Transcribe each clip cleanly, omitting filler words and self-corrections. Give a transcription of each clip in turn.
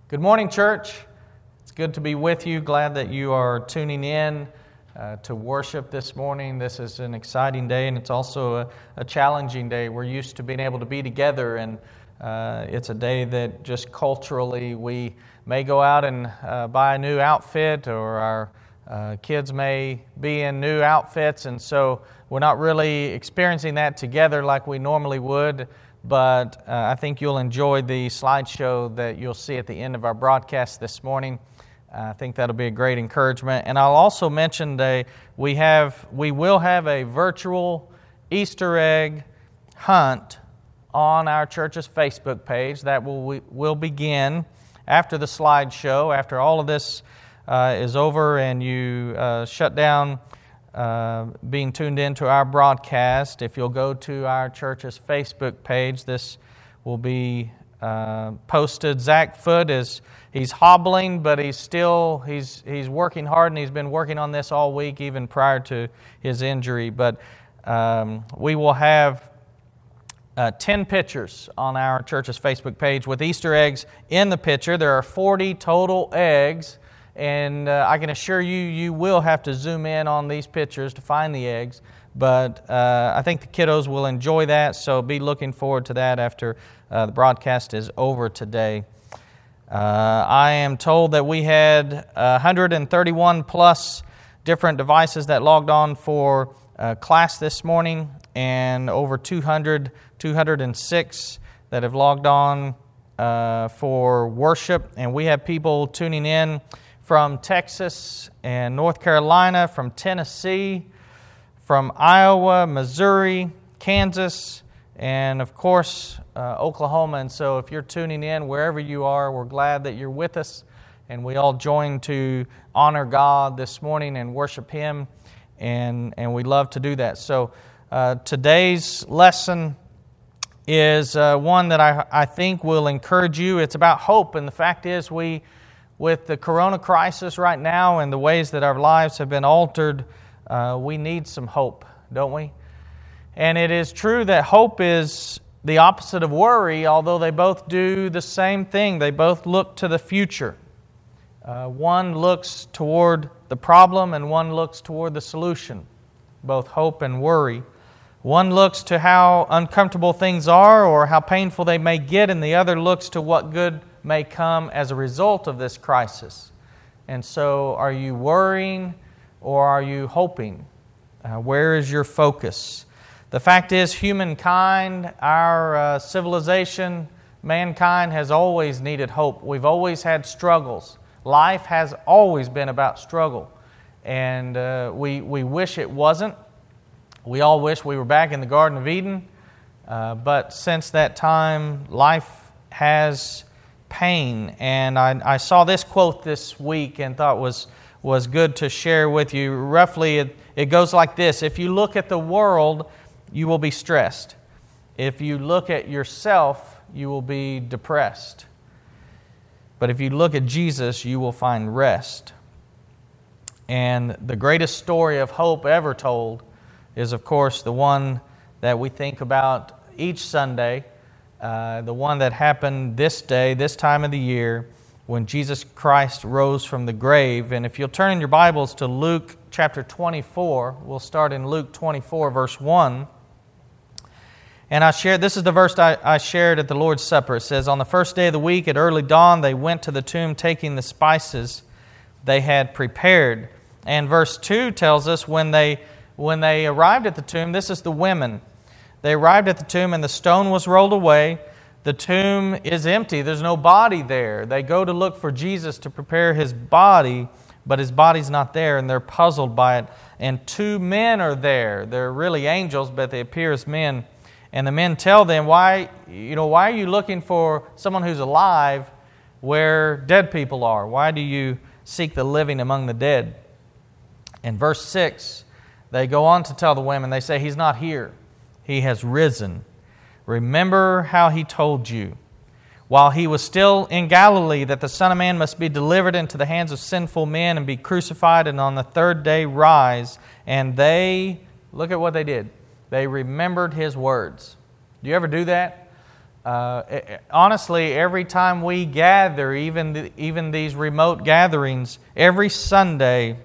Good morning, church. It's good to be with you. Glad that you are tuning in to worship this morning. This is an exciting day, and it's also a challenging day. We're used to being able to be together, and it's a day that just culturally we may go out and buy a new outfit, or our kids may be in new outfits, and so we're not really experiencing that together like we normally would. But I think you'll enjoy the slideshow that you'll see at the end of our broadcast this morning. I think that'll be a great encouragement. And I'll also mention we will have a virtual Easter egg hunt on our church's Facebook page that will begin after the slideshow. After all of this is over and you shut down being tuned into our broadcast, if you'll go to our church's Facebook page, this will be posted. Zach Foote he's hobbling, but he's working hard, and he's been working on this all week, even prior to his injury. But we will have 10 pictures on our church's Facebook page with Easter eggs in the picture. There are 40 total eggs. And I can assure you, you will have to zoom in on these pictures to find the eggs. But I think the kiddos will enjoy that, so be looking forward to that after the broadcast is over today. I am told that we had 131 plus different devices that logged on for class this morning, and over 206 that have logged on for worship. And we have people tuning in from Texas and North Carolina, from Tennessee, from Iowa, Missouri, Kansas, and of course, Oklahoma. And so if you're tuning in wherever you are, we're glad that you're with us, and we all join to honor God this morning and worship Him, and we love to do that. So today's lesson is one that I think will encourage you. It's about hope, and the fact is with the corona crisis right now and the ways that our lives have been altered, we need some hope, don't we? And it is true that hope is the opposite of worry, although they both do the same thing. They both look to the future. One looks toward the problem and one looks toward the solution, both hope and worry. One looks to how uncomfortable things are or how painful they may get, and the other looks to what good may come as a result of this crisis. And so, are you worrying or are you hoping? Where is your focus? The fact is, humankind, our civilization, mankind has always needed hope. We've always had struggles. Life has always been about struggle. And we wish it wasn't. We all wish we were back in the Garden of Eden. But since that time, life has pain. And I saw this quote this week and thought was good to share with you. Roughly, it goes like this: if you look at the world, you will be stressed. If you look at yourself, you will be depressed. But if you look at Jesus, you will find rest. And the greatest story of hope ever told is, of course, the one that we think about each Sunday, the one that happened this day, this time of the year, when Jesus Christ rose from the grave. And if you'll turn in your Bibles to Luke chapter 24, we'll start in Luke 24, verse 1. And this is the verse I shared at the Lord's Supper. It says, "On the first day of the week at early dawn, they went to the tomb taking the spices they had prepared." And verse 2 tells us when they arrived at the tomb, this is the women. They arrived at the tomb and the stone was rolled away. The tomb is empty. There's no body there. They go to look for Jesus to prepare His body, but His body's not there, and they're puzzled by it. And two men are there. They're really angels, but they appear as men. And the men tell them, why are you looking for someone who's alive where dead people are? Why do you seek the living among the dead? In verse 6, they go on to tell the women, they say, "He's not here. He has risen. Remember how He told you while He was still in Galilee that the Son of Man must be delivered into the hands of sinful men and be crucified and on the third day rise." And look at what they did. They remembered His words. Do you ever do that? Honestly, every time we gather, even these remote gatherings, every Sunday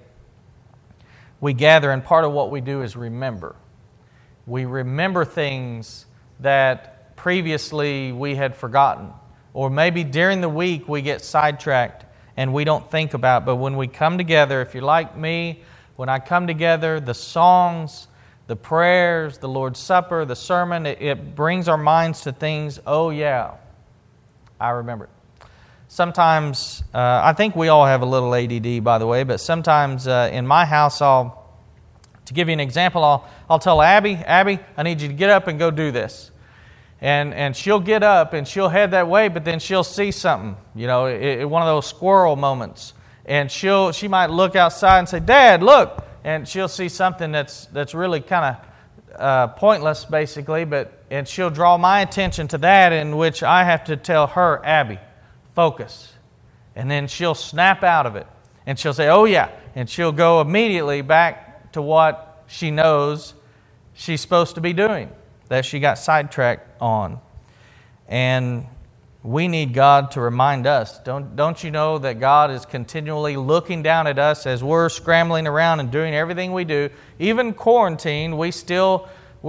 we gather, and part of what we do is remember. We remember things that previously we had forgotten. Or maybe during the week we get sidetracked and we don't think about. But when we come together, if you're like me, when I come together, the songs, the prayers, the Lord's Supper, the sermon, it brings our minds to things. Oh yeah, I remember it. Sometimes, I think we all have a little ADD, by the way, but sometimes in my house, to give you an example, I'll tell Abby, I need you to get up and go do this. And she'll get up and she'll head that way, but then she'll see something, one of those squirrel moments. And she might look outside and say, Dad, look! And she'll see something that's really kind of pointless, basically, and she'll draw my attention to that, in which I have to tell her, Abby, focus. And then she'll snap out of it. And she'll say, oh yeah. And she'll go immediately back to what she knows she's supposed to be doing, that she got sidetracked on. And we need God to remind us. Don't you know that God is continually looking down at us as we're scrambling around and doing everything we do? Even quarantine, we're still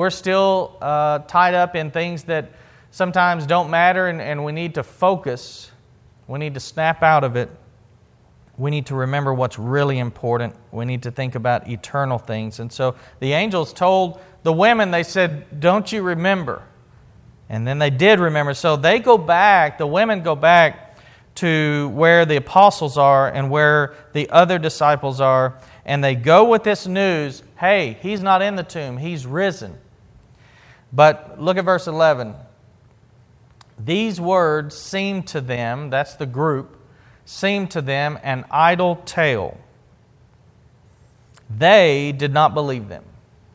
tied up in things that sometimes don't matter, and we need to focus. We need to snap out of it. We need to remember what's really important. We need to think about eternal things. And so the angels told the women, they said, don't you remember? And then they did remember. So they go back, the women go back to where the apostles are and where the other disciples are, and they go with this news, hey, He's not in the tomb, He's risen. But look at verse 11. These words seemed to them, that's the group, seemed to them an idle tale. They did not believe them.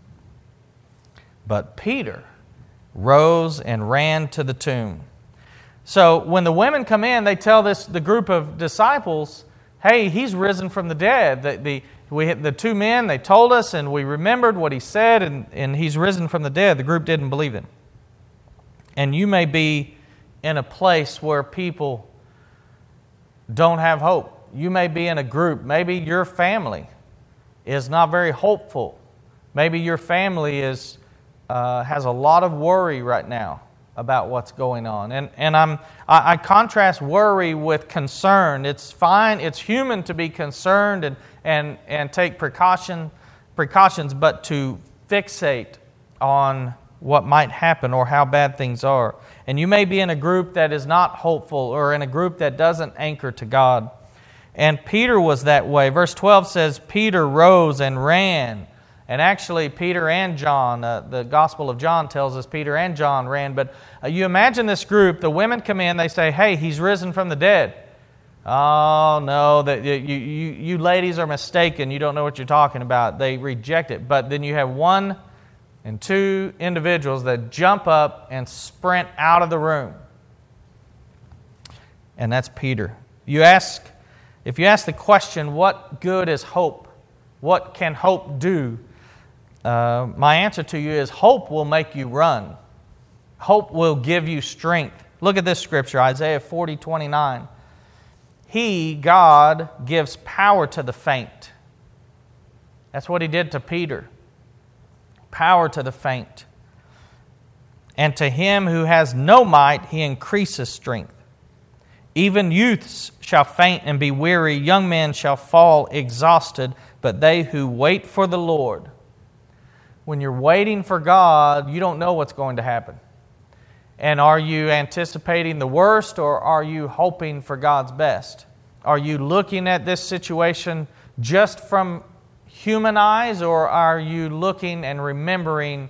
But Peter rose and ran to the tomb. So when the women come in, they tell the group of disciples, hey, He's risen from the dead. The two men, they told us, and we remembered what He said, and He's risen from the dead. The group didn't believe Him. And you may be in a place where people don't have hope. You may be in a group. Maybe your family is not very hopeful. Maybe your family has a lot of worry right now about what's going on. And I contrast worry with concern. It's fine. It's human to be concerned and take precautions, but to fixate on what might happen or how bad things are. And you may be in a group that is not hopeful, or in a group that doesn't anchor to God. And Peter was that way. Verse 12 says, Peter rose and ran. And actually, Peter and John, the Gospel of John tells us Peter and John ran. But you imagine this group, the women come in, they say, hey, He's risen from the dead. Oh, no, that you ladies are mistaken. You don't know what you're talking about. They reject it. But then you have one and two individuals that jump up and sprint out of the room. And that's Peter. If you ask the question, what good is hope? What can hope do? My answer to you is hope will make you run. Hope will give you strength. Look at this scripture, Isaiah 40:29. He, God, gives power to the faint. That's what He did to Peter. Power to the faint. And to him who has no might, He increases strength. Even youths shall faint and be weary. Young men shall fall exhausted. But they who wait for the Lord. When you're waiting for God, you don't know what's going to happen. And are you anticipating the worst, or are you hoping for God's best? Are you looking at this situation just from human eyes, or are you looking and remembering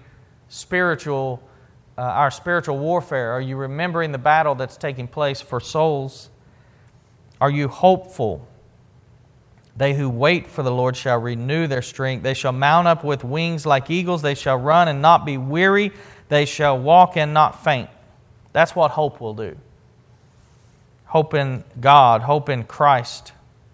our spiritual warfare? Are you remembering the battle that's taking place for souls? Are you hopeful? They who wait for the Lord shall renew their strength. They shall mount up with wings like eagles. They shall run and not be weary. They shall walk and not faint. That's what hope will do. Hope in God, hope in Christ.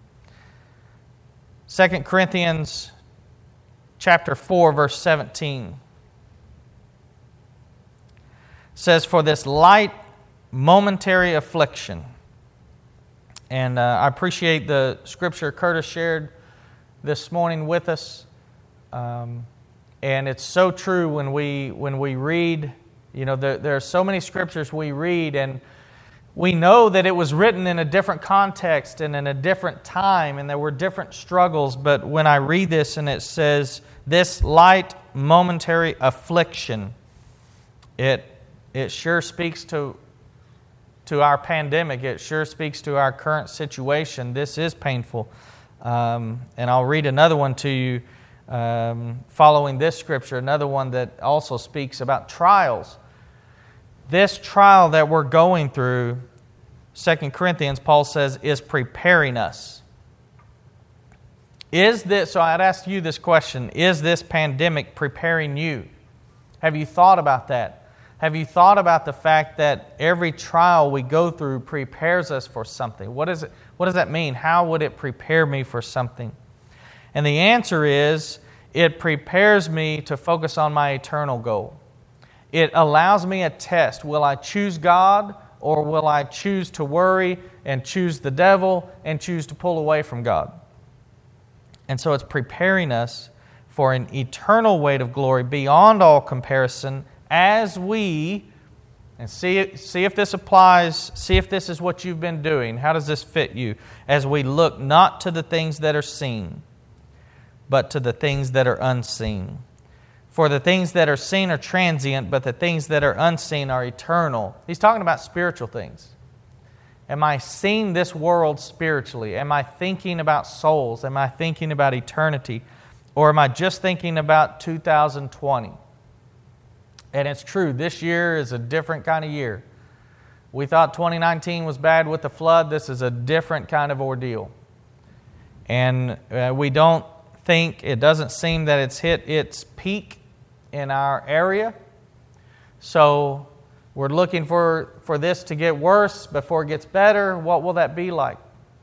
2 Corinthians chapter 4, verse 17 says, For this light momentary affliction. And I appreciate the scripture Curtis shared this morning with us. And it's so true when we read, there are so many scriptures we read, and we know that it was written in a different context and in a different time, and there were different struggles. But when I read this and it says, this light momentary affliction, it sure speaks to our pandemic. It sure speaks to our current situation. This is painful. And I'll read another one to you following this scripture, another one that also speaks about trials. This trial that we're going through, 2 Corinthians, Paul says, is preparing us. So I'd ask you this question, is this pandemic preparing you? Have you thought about that? Have you thought about the fact that every trial we go through prepares us for something? What does that mean? How would it prepare me for something? And the answer is, it prepares me to focus on my eternal goal. It allows me a test. Will I choose God, or will I choose to worry and choose the devil and choose to pull away from God? And so it's preparing us for an eternal weight of glory beyond all comparison as we, and see if this applies, see if this is what you've been doing. How does this fit you? As we look not to the things that are seen, but to the things that are unseen. For the things that are seen are transient, but the things that are unseen are eternal. He's talking about spiritual things. Am I seeing this world spiritually? Am I thinking about souls? Am I thinking about eternity? Or am I just thinking about 2020? And it's true, this year is a different kind of year. We thought 2019 was bad with the flood. This is a different kind of ordeal. And we don't think, it doesn't seem that it's hit its peak in our area. So we're looking for this to get worse before it gets better. What will that be like?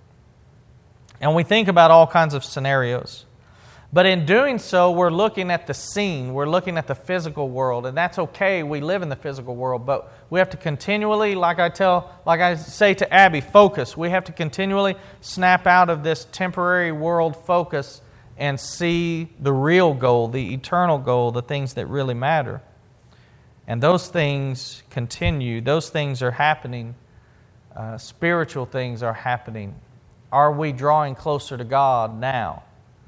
And we think about all kinds of scenarios. But in doing so, we're looking at the scene. We're looking at the physical world. And that's okay. We live in the physical world. But we have to continually, like I say to Abby, focus. We have to continually snap out of this temporary world focus and see the real goal, the eternal goal, the things that really matter. And those things continue. Those things are happening. Spiritual things are happening. Are we drawing closer to God now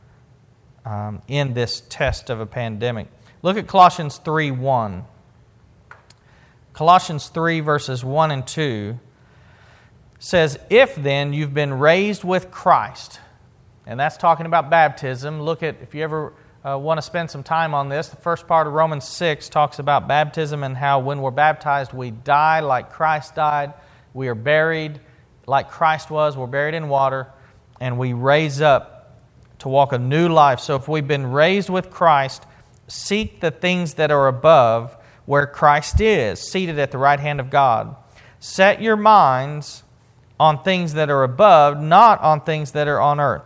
in this test of a pandemic? Look at Colossians 3:1. Colossians 3 verses 1 and 2 says, "If then you've been raised with Christ," and that's talking about baptism. Look at, if you ever want to spend some time on this, the first part of Romans 6 talks about baptism and how when we're baptized we die like Christ died. We are buried like Christ was. We're buried in water, and we raise up to walk a new life. So if we've been raised with Christ, seek the things that are above where Christ is, seated at the right hand of God. Set your minds on things that are above, not on things that are on earth.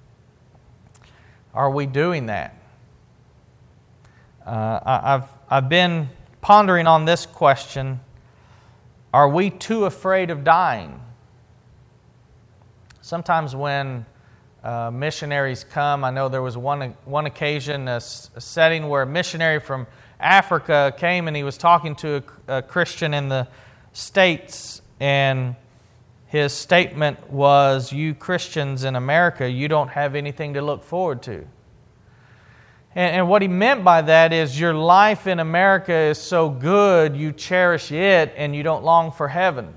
Are we doing that? I've been pondering on this question. Are we too afraid of dying? Sometimes when missionaries come, I know there was one occasion, a setting where a missionary from Africa came and he was talking to a Christian in the States, and his statement was, "You Christians in America, you don't have anything to look forward to." And what he meant by that is your life in America is so good, you cherish it and you don't long for heaven.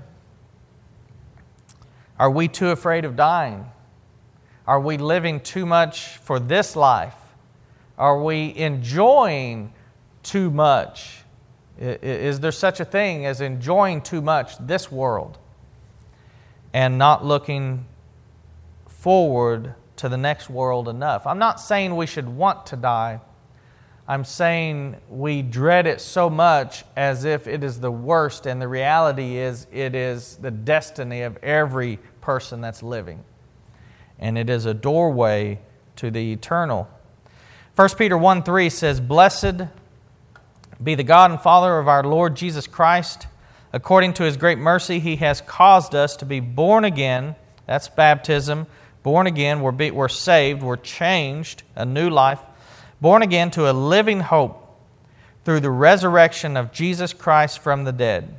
Are we too afraid of dying? Are we living too much for this life? Are we enjoying too much? Is there such a thing as enjoying too much this world and not looking forward to the next world enough? I'm not saying we should want to die. I'm saying we dread it so much as if it is the worst, and the reality is it is the destiny of every person that's living. And it is a doorway to the eternal. 1 Peter 1:3 says, "Blessed be the God and Father of our Lord Jesus Christ, According to His great mercy, He has caused us to be born again. That's baptism. Born again, we're saved, we're changed, a new life. Born again to a living hope through the resurrection of Jesus Christ from the dead.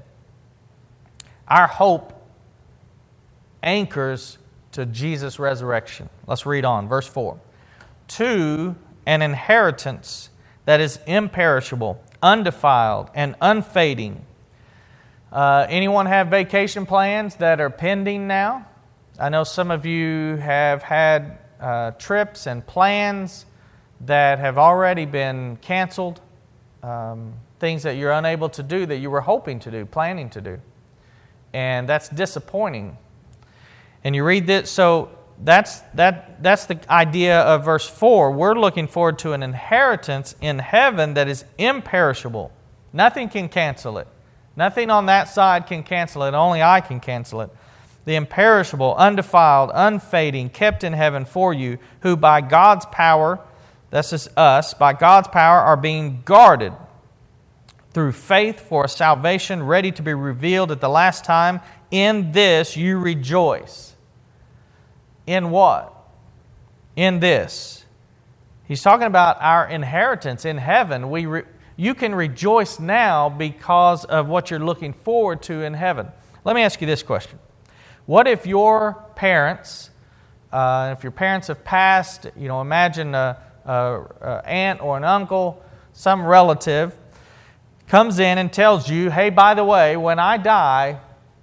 Our hope anchors to Jesus' resurrection. Let's read on, verse 4. To an inheritance that is imperishable, undefiled, and unfading. Anyone have vacation plans that are pending now? I know some of you have had trips and plans that have already been canceled, things that you're unable to do that you were hoping to do, planning to do. And that's disappointing. And you read this, so that's the idea of verse 4. We're looking forward to an inheritance in heaven that is imperishable. Nothing can cancel it. Nothing on that side can cancel it. Only I can cancel it. The imperishable, undefiled, unfading, kept in heaven for you, who by God's power, this is us, by God's power are being guarded through faith for a salvation ready to be revealed at the last time. In this you rejoice. In what? In this. He's talking about our inheritance in heaven. You can rejoice now because of what you're looking forward to in heaven. Let me ask you this question. What if your parents, if your parents have passed, imagine an aunt or an uncle, some relative, comes in and tells you, hey, by the way, when I die,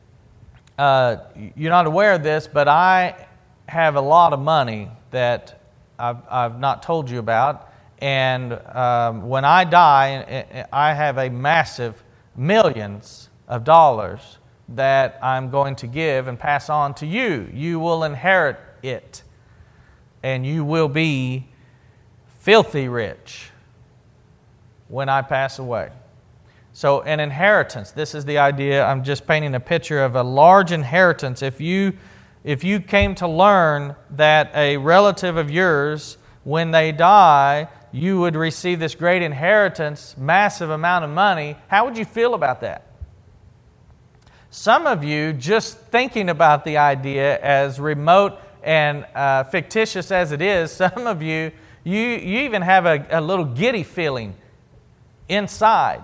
you're not aware of this, but I have a lot of money that I've not told you about. And when I die, I have a massive millions of dollars that I'm going to give and pass on to you. You will inherit it. And you will be filthy rich when I pass away. So an inheritance, this is the idea. I'm just painting a picture of a large inheritance. If you came to learn that a relative of yours, when they die, you would receive this great inheritance, massive amount of money, how would you feel about that? Some of you, just thinking about the idea, as remote and fictitious as it is, some of you even have a little giddy feeling inside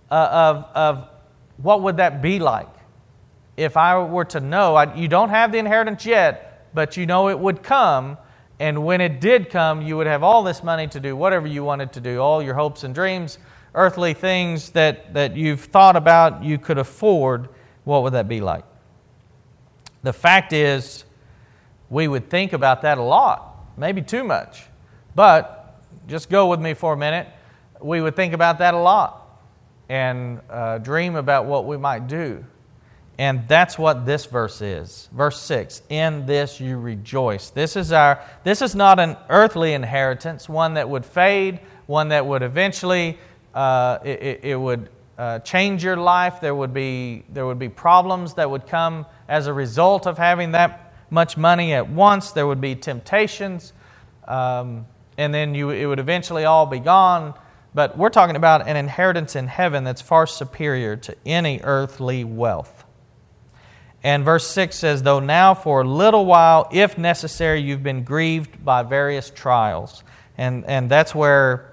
of what would that be like if I were to know. You don't have the inheritance yet, but you know it would come. And when it did come, you would have all this money to do whatever you wanted to do, all your hopes and dreams, earthly things that you've thought about, you could afford. What would that be like? The fact is, we would think about that a lot, maybe too much. But just go with me for a minute. We would think about that a lot and dream about what we might do. And that's what this verse is. Verse 6, in this you rejoice. This is not an earthly inheritance, one that would fade, one that would eventually, it would change your life. There would be problems that would come as a result of having that much money at once. There would be temptations, and then it would eventually all be gone. But we're talking about an inheritance in heaven that's far superior to any earthly wealth. And verse 6 says, though now for a little while, if necessary, you've been grieved by various trials. And that's where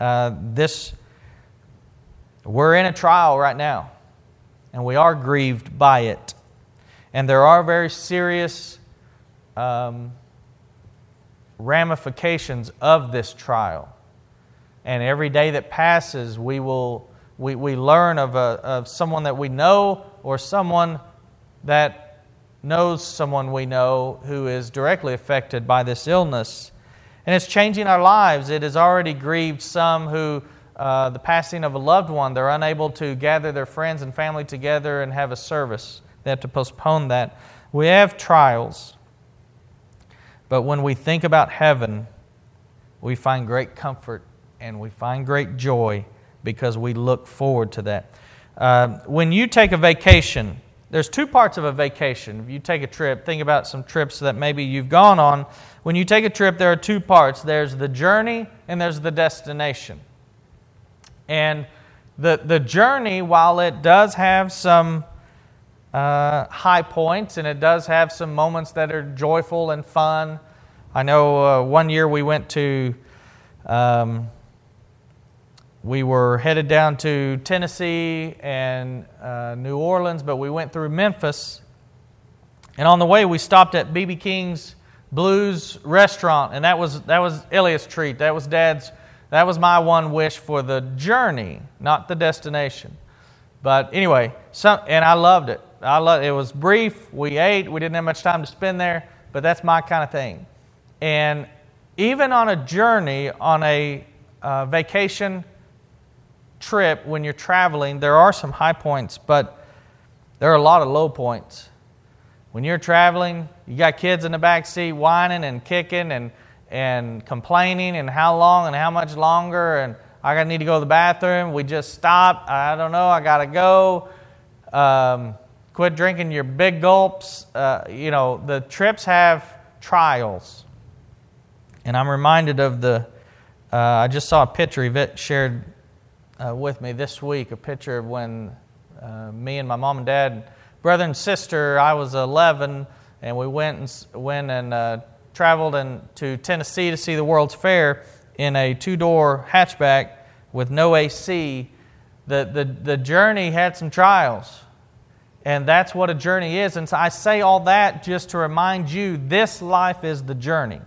we're in a trial right now. And we are grieved by it. And there are very serious ramifications of this trial. And every day that passes, we learn of someone that we know or someone that knows someone we know who is directly affected by this illness. And it's changing our lives. It has already grieved some who, the passing of a loved one, they're unable to gather their friends and family together and have a service. They have to postpone that. We have trials. But when we think about heaven, we find great comfort and we find great joy because we look forward to that. When you take a vacation, there's two parts of a vacation. If you take a trip, think about some trips that maybe you've gone on. When you take a trip, there are two parts. There's the journey and there's the destination. And the journey, while it does have some high points, and it does have some moments that are joyful and fun. I know one year we went to, we were headed down to Tennessee and New Orleans, but we went through Memphis. And on the way, we stopped at B.B. King's Blues Restaurant, and that was Elliot's treat. That was my one wish for the journey, not the destination. But anyway, and I loved it. It was brief. We ate. We didn't have much time to spend there, but that's my kind of thing. And even on a journey, on a vacation trip, when you're traveling, there are some high points, but there are a lot of low points. When you're traveling, you got kids in the back seat whining and kicking and complaining and how long and how much longer, and I need to go to the bathroom. We just stopped. I don't know. I got to go. Quit drinking your big gulps. The trips have trials. And I'm reminded of I just saw a picture Yvette shared with me this week, a picture of when me and my mom and dad, brother and sister, I was 11, and we went and traveled to Tennessee to see the World's Fair in a 2-door hatchback with no AC. The journey had some trials, and that's what a journey is. And so I say all that just to remind you, this life is the journey.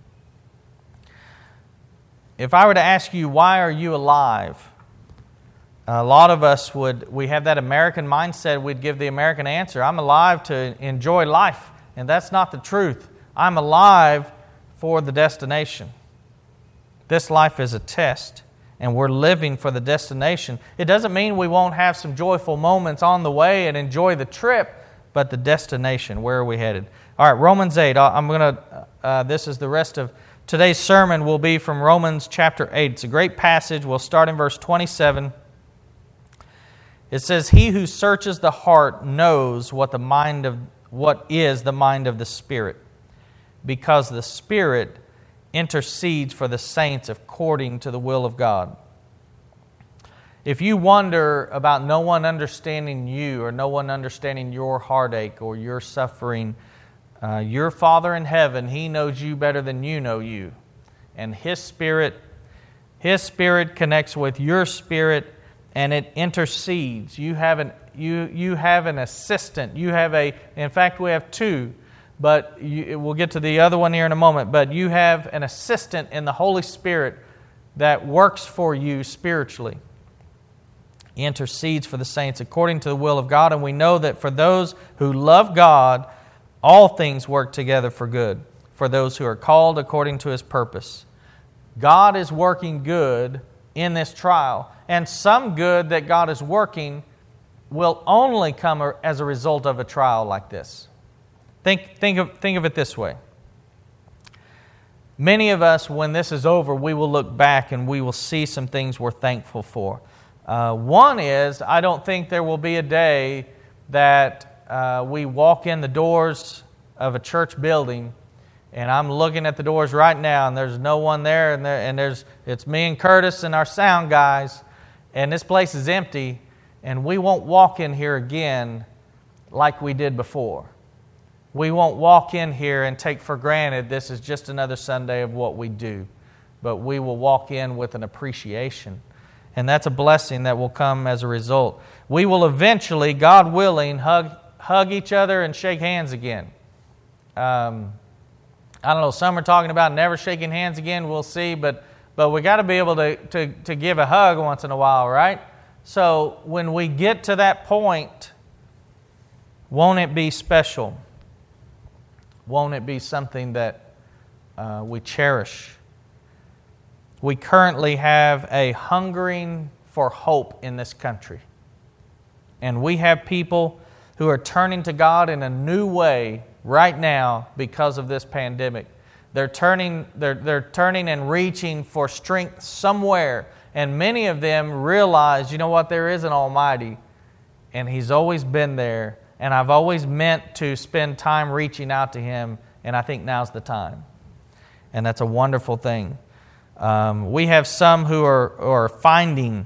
If I were to ask you, why are you alive? A lot of us we have that American mindset, we'd give the American answer. I'm alive to enjoy life, and that's not the truth. I'm alive for the destination. This life is a test, and we're living for the destination. It doesn't mean we won't have some joyful moments on the way and enjoy the trip, but the destination, where are we headed? All right, Romans 8. This is the rest of today's sermon will be from Romans chapter 8. It's a great passage. We'll start in verse 27. It says, "He who searches the heart knows what is the mind of the Spirit, because the Spirit intercedes for the saints according to the will of God." If you wonder about no one understanding you or no one understanding your heartache or your suffering, your Father in heaven, He knows you better than you know you. And His Spirit connects with your spirit, and it intercedes. You have an assistant. In fact, we have two, but we'll get to the other one here in a moment. But you have an assistant in the Holy Spirit that works for you spiritually. He intercedes for the saints according to the will of God, and we know that for those who love God, all things work together for good, for those who are called according to His purpose. God is working good in this trial, and some good that God is working will only come as a result of a trial like this. Think of it this way. Many of us, when this is over, we will look back and we will see some things we're thankful for. One is, I don't think there will be a day that we walk in the doors of a church building, and I'm looking at the doors right now, and there's no one there, and it's me and Curtis and our sound guys, and this place is empty, and we won't walk in here again like we did before. We won't walk in here and take for granted this is just another Sunday of what we do, but we will walk in with an appreciation, and that's a blessing that will come as a result. We will eventually, God willing, hug each other and shake hands again. I don't know, some are talking about never shaking hands again, we'll see, but we got to be able to give a hug once in a while, right? So when we get to that point, won't it be special? Won't it be something that we cherish? We currently have a hungering for hope in this country. And we have people who are turning to God in a new way right now because of this pandemic. They're turning and reaching for strength somewhere. And many of them realize, you know what, there is an Almighty, and He's always been there. And I've always meant to spend time reaching out to Him, and I think now's the time. And that's a wonderful thing. We have some who are finding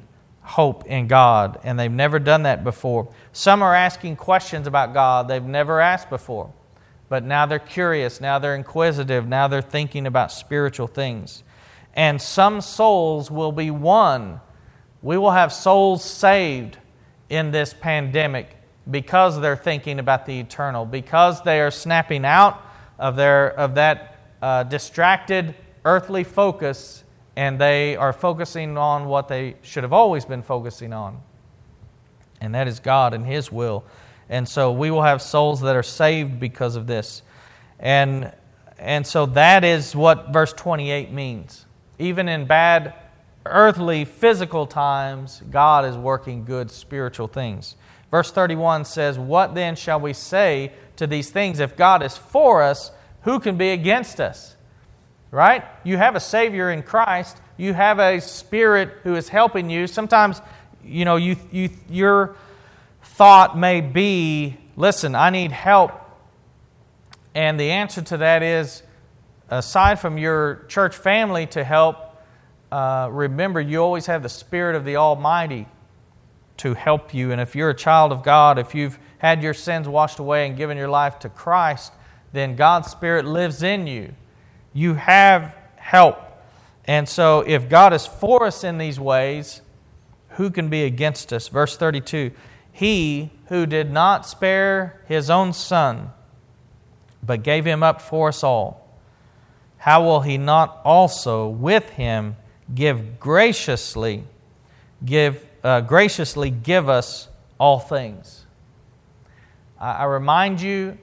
hope in God, and they've never done that before. Some are asking questions about God they've never asked before, but now they're curious, now they're inquisitive, now they're thinking about spiritual things. And some souls will be won. We will have souls saved in this pandemic because they're thinking about the eternal, because they are snapping out of that distracted earthly focus, and they are focusing on what they should have always been focusing on, and that is God and His will. And so we will have souls that are saved because of this. And so that is what verse 28 means. Even in bad earthly, physical times, God is working good spiritual things. Verse 31 says, "What then shall we say to these things? If God is for us, who can be against us?" Right? You have a Savior in Christ. You have a Spirit who is helping you. Sometimes, your thought may be, listen, I need help. And the answer to that is, aside from your church family to help, remember you always have the Spirit of the Almighty to help you. And if you're a child of God, if you've had your sins washed away and given your life to Christ, then God's Spirit lives in you. You have help. And so if God is for us in these ways, who can be against us? Verse 32, "He who did not spare His own Son, but gave Him up for us all, how will He not also with Him graciously give us all things?" I remind you,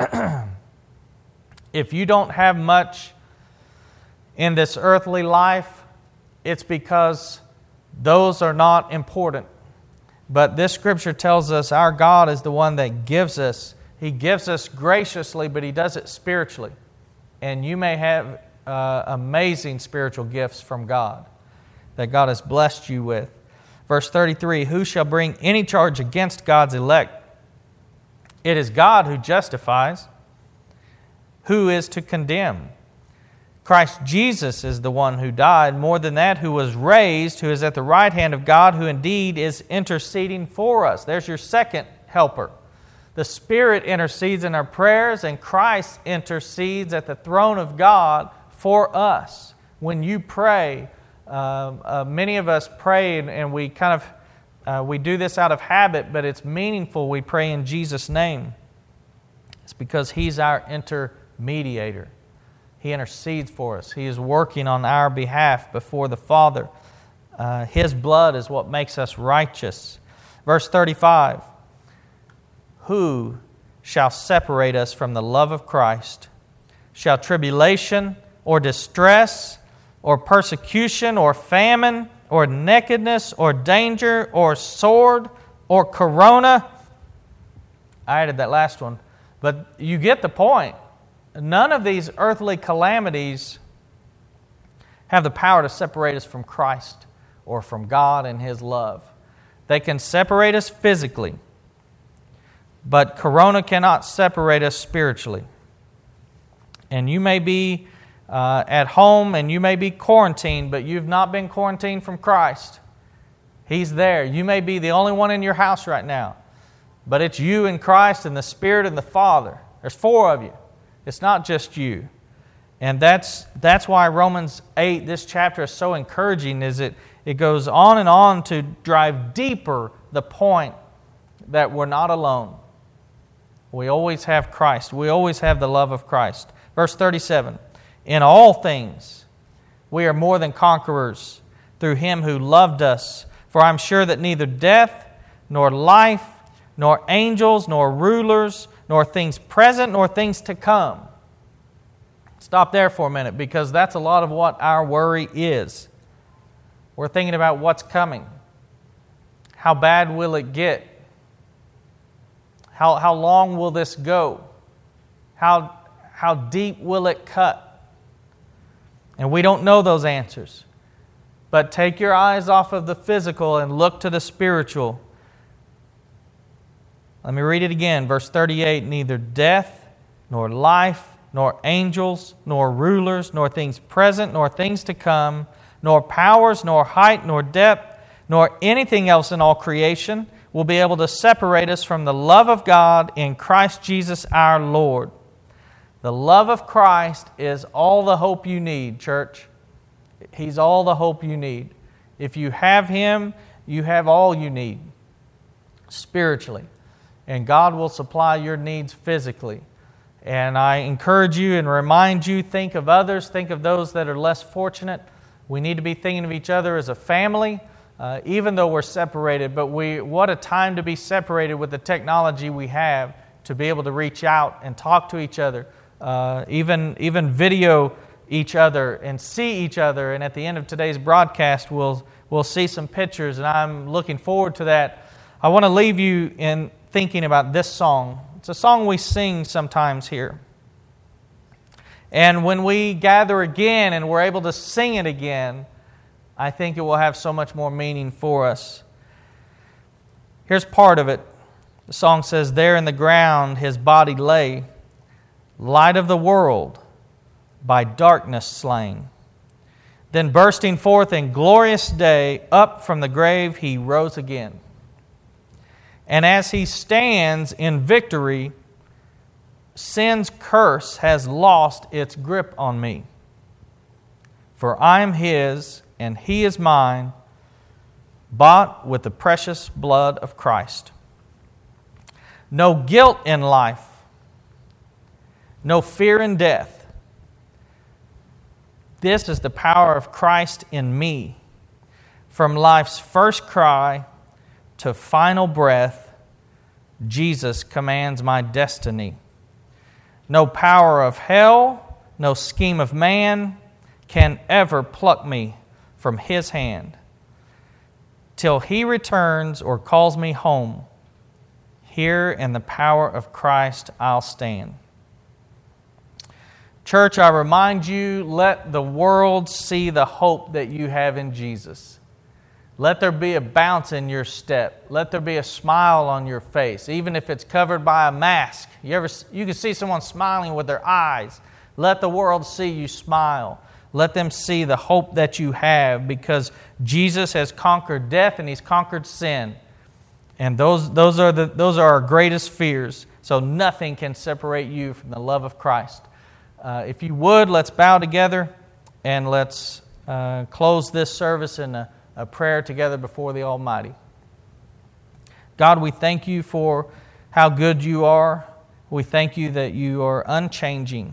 if you don't have much in this earthly life, it's because those are not important. But this Scripture tells us our God is the one that gives us. He gives us graciously, but He does it spiritually. And you may have amazing spiritual gifts from God that God has blessed you with. Verse 33, "Who shall bring any charge against God's elect? It is God who justifies. Who is to condemn? Christ Jesus is the one who died, more than that, who was raised, who is at the right hand of God, who indeed is interceding for us." There's your second helper. The Spirit intercedes in our prayers, and Christ intercedes at the throne of God for us. When you pray, many of us pray, and we we do this out of habit, but it's meaningful. We pray in Jesus' name. It's because He's our intermediator. He intercedes for us. He is working on our behalf before the Father. His blood is what makes us righteous. Verse 35, "Who shall separate us from the love of Christ? Shall tribulation or distress or persecution or famine or nakedness or danger or sword or corona?" I added that last one, but you get the point. None of these earthly calamities have the power to separate us from Christ or from God and His love. They can separate us physically, but corona cannot separate us spiritually. And you may be at home and you may be quarantined, but you've not been quarantined from Christ. He's there. You may be the only one in your house right now, but it's you and Christ and the Spirit and the Father. There's 4 of you. It's not just you. And that's why Romans 8, this chapter, is so encouraging, is it goes on and on to drive deeper the point that we're not alone. We always have Christ. We always have the love of Christ. Verse 37, "In all things we are more than conquerors through Him who loved us. For I'm sure that neither death, nor life, nor angels, nor rulers, nor things present, nor things to come." Stop there for a minute, because that's a lot of what our worry is. We're thinking about what's coming. How bad will it get? How long will this go? How deep will it cut? And we don't know those answers. But take your eyes off of the physical and look to the spiritual. Let me read it again. Verse 38, "Neither death, nor life, nor angels, nor rulers, nor things present, nor things to come, nor powers, nor height, nor depth, nor anything else in all creation will be able to separate us from the love of God in Christ Jesus our Lord. The love of Christ is all the hope you need, church. He's all the hope you need. If you have Him, you have all you need spiritually. And God will supply your needs physically. And I encourage you and remind you, think of others, think of those that are less fortunate. We need to be thinking of each other as a family, even though we're separated. But what a time to be separated with the technology we have to be able to reach out and talk to each other, even video each other and see each other. And at the end of today's broadcast, we'll see some pictures, and I'm looking forward to that. I want to leave you in thinking about this song. It's a song we sing sometimes here. And when we gather again and we're able to sing it again, I think it will have so much more meaning for us. Here's part of it. The song says, "There in the ground His body lay, light of the world, by darkness slain. Then bursting forth in glorious day, up from the grave He rose again. And as He stands in victory, sin's curse has lost its grip on me. For I am His, and He is mine, bought with the precious blood of Christ. No guilt in life, no fear in death. This is the power of Christ in me. From life's first cry to final breath, Jesus commands my destiny. No power of hell, no scheme of man can ever pluck me from His hand. Till He returns or calls me home, here in the power of Christ I'll stand." Church, I remind you, let the world see the hope that you have in Jesus. Let there be a bounce in your step. Let there be a smile on your face, even if it's covered by a mask. You can see someone smiling with their eyes. Let the world see you smile. Let them see the hope that you have, because Jesus has conquered death and He's conquered sin. And those are our greatest fears. So nothing can separate you from the love of Christ. If you would, let's bow together and let's close this service in a prayer together before the Almighty. God, we thank You for how good You are. We thank You that You are unchanging.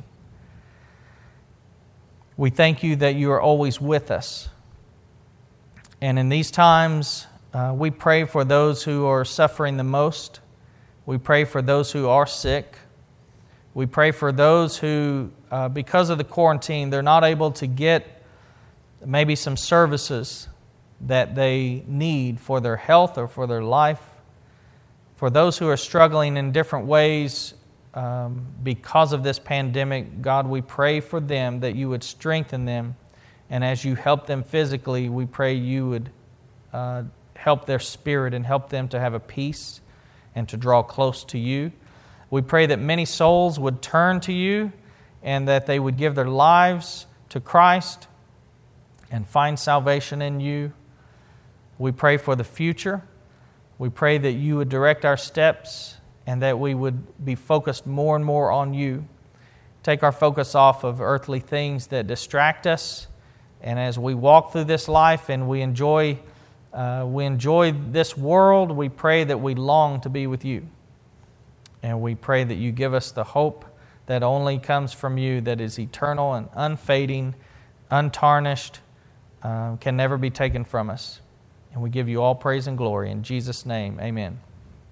We thank You that You are always with us. And in these times, we pray for those who are suffering the most. We pray for those who are sick. We pray for those who, because of the quarantine, they're not able to get maybe some services that they need for their health or for their life. For those who are struggling in different ways because of this pandemic, God, we pray for them that You would strengthen them. And as You help them physically, we pray You would help their spirit and help them to have a peace and to draw close to You. We pray that many souls would turn to You and that they would give their lives to Christ and find salvation in You. We pray for the future. We pray that You would direct our steps and that we would be focused more and more on You. Take our focus off of earthly things that distract us. And as we walk through this life and we enjoy this world, we pray that we long to be with You. And we pray that You give us the hope that only comes from You, that is eternal and unfading, untarnished, can never be taken from us. And we give You all praise and glory. In Jesus' name, amen.